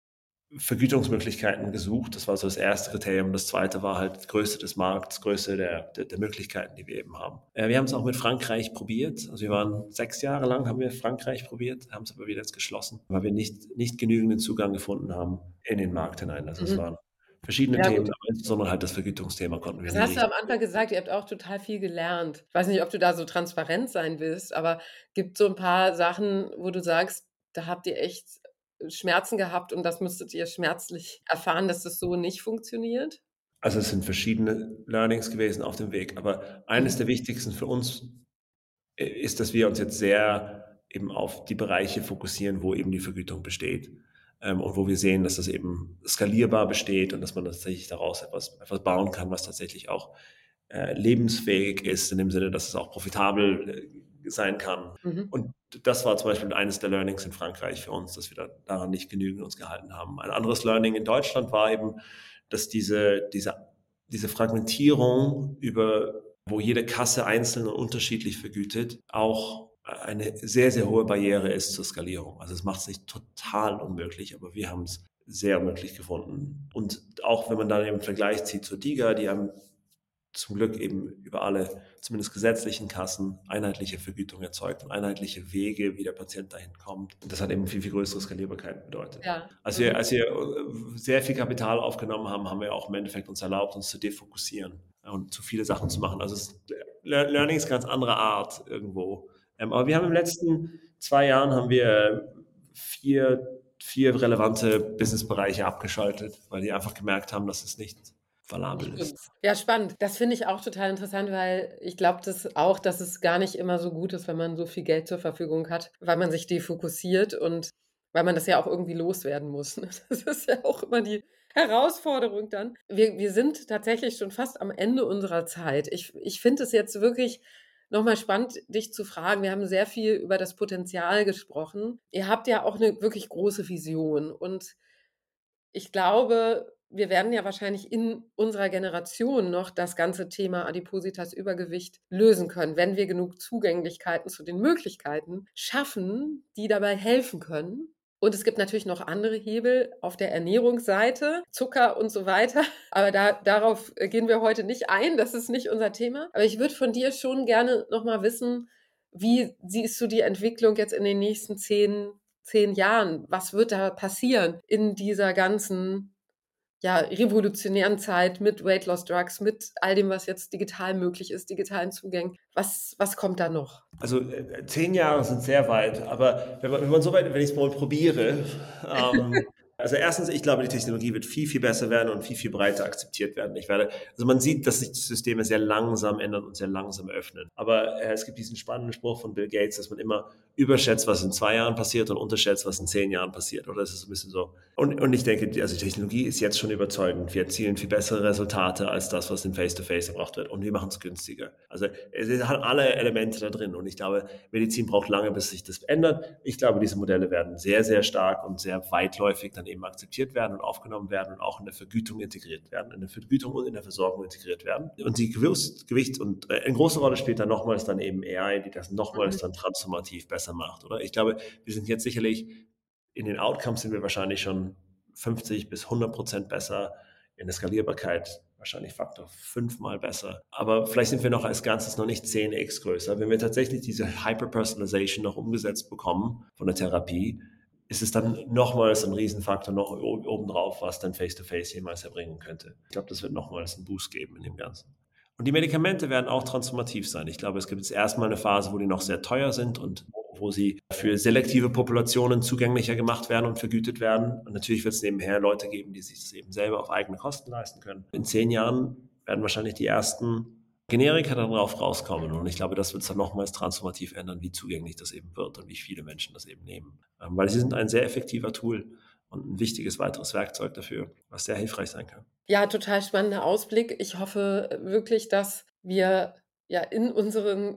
Vergütungsmöglichkeiten gesucht. Das war so das erste Kriterium. Das zweite war halt Größe des Markts, Größe der Möglichkeiten, die wir eben haben. Wir haben es auch mit Frankreich probiert. Also wir waren 6 Jahre lang, haben wir Frankreich probiert, haben es aber wieder jetzt geschlossen, weil wir nicht genügenden Zugang gefunden haben in den Markt hinein. Also es waren verschiedene Themen, aber insbesondere halt das Vergütungsthema konnten wir Das nie hast du richtig. am Anfang gesagt, ihr habt auch total viel gelernt. Ich weiß nicht, ob du da so transparent sein willst, aber gibt so ein paar Sachen, wo du sagst, da habt ihr echt Schmerzen gehabt und das müsstet ihr schmerzlich erfahren, dass das so nicht funktioniert? Also es sind verschiedene Learnings gewesen auf dem Weg, aber eines der wichtigsten für uns ist, dass wir uns jetzt sehr eben auf die Bereiche fokussieren, wo eben die Vergütung besteht. Und wo wir sehen, dass das eben skalierbar besteht und dass man tatsächlich daraus etwas bauen kann, was tatsächlich auch lebensfähig ist, in dem Sinne, dass es auch profitabel sein kann. Und das war zum Beispiel eines der Learnings in Frankreich für uns, dass wir daran nicht genügend uns gehalten haben. Ein anderes Learning in Deutschland war eben, dass diese Fragmentierung wo jede Kasse einzeln und unterschiedlich vergütet, auch eine sehr, sehr hohe Barriere ist zur Skalierung. Also es macht es nicht total unmöglich, aber wir haben es sehr unmöglich gefunden. Und auch wenn man dann eben einen Vergleich zieht zur DiGA, die haben zum Glück eben über alle, zumindest gesetzlichen Kassen, einheitliche Vergütung erzeugt und einheitliche Wege, wie der Patient dahin kommt. Und das hat eben viel, viel größere Skalierbarkeit bedeutet. Ja. Als wir sehr viel Kapital aufgenommen haben, haben wir auch im Endeffekt uns erlaubt, uns zu defokussieren und zu viele Sachen zu machen. Also Learning ist ganz andere Art irgendwo. Aber wir haben im letzten 2 Jahren haben wir vier relevante Businessbereiche abgeschaltet, weil die einfach gemerkt haben, dass es nicht valabel ist. Ja, spannend. Das finde ich auch total interessant, weil ich glaube dass es gar nicht immer so gut ist, wenn man so viel Geld zur Verfügung hat, weil man sich defokussiert und weil man das ja auch irgendwie loswerden muss. Ne? Das ist ja auch immer die Herausforderung dann. Wir sind tatsächlich schon fast am Ende unserer Zeit. Ich finde es jetzt wirklich nochmal spannend, dich zu fragen. Wir haben sehr viel über das Potenzial gesprochen. Ihr habt ja auch eine wirklich große Vision und ich glaube, wir werden ja wahrscheinlich in unserer Generation noch das ganze Thema Adipositas, Übergewicht lösen können, wenn wir genug Zugänglichkeiten zu den Möglichkeiten schaffen, die dabei helfen können. Und es gibt natürlich noch andere Hebel auf der Ernährungsseite, Zucker und so weiter. Aber darauf gehen wir heute nicht ein. Das ist nicht unser Thema. Aber ich würde von dir schon gerne nochmal wissen, wie siehst du die Entwicklung jetzt in den nächsten 10 Jahren? Was wird da passieren in dieser ganzen revolutionären Zeit mit Weight Loss Drugs, mit all dem, was jetzt digital möglich ist, digitalen Zugängen? Was kommt da noch? Also 10 Jahre sind sehr weit, aber wenn ich es mal probiere, also erstens, ich glaube, die Technologie wird viel, viel besser werden und viel, viel breiter akzeptiert werden. Also man sieht, dass sich die Systeme sehr langsam ändern und sehr langsam öffnen. Aber es gibt diesen spannenden Spruch von Bill Gates, dass man immer überschätzt, was in 2 Jahren passiert und unterschätzt, was in 10 Jahren passiert. Oder es ist ein bisschen so. Und ich denke, also die Technologie ist jetzt schon überzeugend. Wir erzielen viel bessere Resultate als das, was in Face-to-Face erbracht wird. Und wir machen es günstiger. Also es hat alle Elemente da drin. Und ich glaube, Medizin braucht lange, bis sich das ändert. Ich glaube, diese Modelle werden sehr, sehr stark und sehr weitläufig dann eben akzeptiert werden und aufgenommen werden und auch in der Vergütung integriert werden, in der Vergütung und in der Versorgung integriert werden. Und die Gewicht und eine große Rolle spielt dann nochmals dann eben AI, die das nochmals dann transformativ besser macht, oder? Ich glaube, wir sind jetzt sicherlich in den Outcomes sind wir wahrscheinlich schon 50 bis 100% besser, in der Skalierbarkeit wahrscheinlich Faktor 5-mal besser. Aber vielleicht sind wir noch als Ganzes noch nicht 10x größer. Wenn wir tatsächlich diese Hyperpersonalization noch umgesetzt bekommen von der Therapie, ist es dann nochmals ein Riesenfaktor noch obendrauf, was dann Face-to-Face jemals erbringen könnte. Ich glaube, das wird nochmals einen Boost geben in dem Ganzen. Und die Medikamente werden auch transformativ sein. Ich glaube, es gibt jetzt erstmal eine Phase, wo die noch sehr teuer sind und wo sie für selektive Populationen zugänglicher gemacht werden und vergütet werden. Und natürlich wird es nebenher Leute geben, die sich das eben selber auf eigene Kosten leisten können. In 10 Jahren werden wahrscheinlich die ersten Generika darauf rauskommen. Und ich glaube, das wird es dann nochmals transformativ ändern, wie zugänglich das eben wird und wie viele Menschen das eben nehmen. Weil sie sind ein sehr effektiver Tool und ein wichtiges weiteres Werkzeug dafür, was sehr hilfreich sein kann. Ja, total spannender Ausblick. Ich hoffe wirklich, dass wir ja in unserem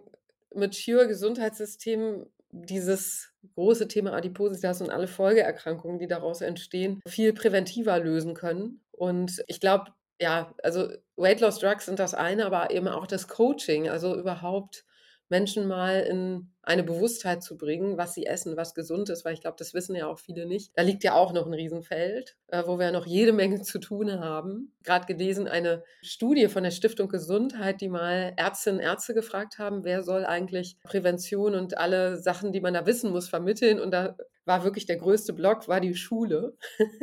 Mature-Gesundheitssystem dieses große Thema Adipositas und alle Folgeerkrankungen, die daraus entstehen, viel präventiver lösen können. Und ich glaube, ja, also Weight Loss Drugs sind das eine, aber eben auch das Coaching, also überhaupt Menschen mal in eine Bewusstheit zu bringen, was sie essen, was gesund ist, weil ich glaube, das wissen ja auch viele nicht. Da liegt ja auch noch ein Riesenfeld, wo wir noch jede Menge zu tun haben. Gerade gelesen, eine Studie von der Stiftung Gesundheit, die mal Ärztinnen und Ärzte gefragt haben, wer soll eigentlich Prävention und alle Sachen, die man da wissen muss, vermitteln. Und da war wirklich der größte Block, war die Schule.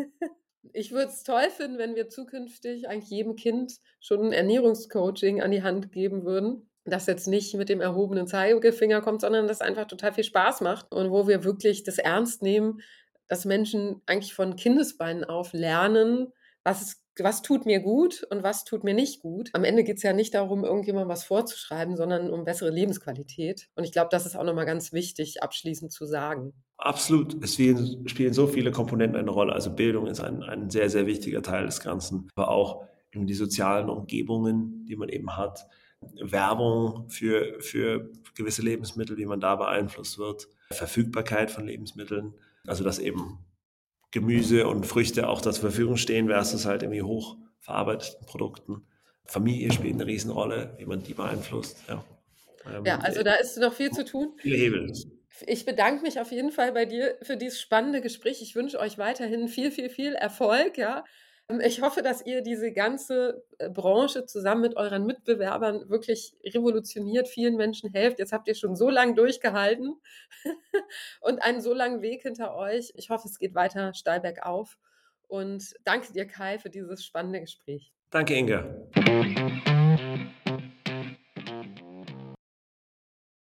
Ich würde es toll finden, wenn wir zukünftig eigentlich jedem Kind schon ein Ernährungscoaching an die Hand geben würden. Das jetzt nicht mit dem erhobenen Zeigefinger kommt, sondern das einfach total viel Spaß macht und wo wir wirklich das ernst nehmen, dass Menschen eigentlich von Kindesbeinen auf lernen, was tut mir gut und was tut mir nicht gut. Am Ende geht es ja nicht darum, irgendjemandem was vorzuschreiben, sondern um bessere Lebensqualität. Und ich glaube, das ist auch nochmal ganz wichtig, abschließend zu sagen. Absolut. Es spielen so viele Komponenten eine Rolle. Also Bildung ist ein sehr, sehr wichtiger Teil des Ganzen. Aber auch eben die sozialen Umgebungen, die man eben hat. Werbung für gewisse Lebensmittel, wie man da beeinflusst wird. Verfügbarkeit von Lebensmitteln. Also dass eben Gemüse und Früchte auch zur Verfügung stehen versus halt irgendwie hochverarbeiteten Produkten. Familie spielt eine Riesenrolle, wie man die beeinflusst. Ja, also da ist noch viel zu tun. Viele Hebel. Ich bedanke mich auf jeden Fall bei dir für dieses spannende Gespräch. Ich wünsche euch weiterhin viel, viel, viel Erfolg, ja. Ich hoffe, dass ihr diese ganze Branche zusammen mit euren Mitbewerbern wirklich revolutioniert, vielen Menschen helft. Jetzt habt ihr schon so lange durchgehalten und einen so langen Weg hinter euch. Ich hoffe, es geht weiter steil bergauf. Und danke dir, Kai, für dieses spannende Gespräch. Danke, Inga.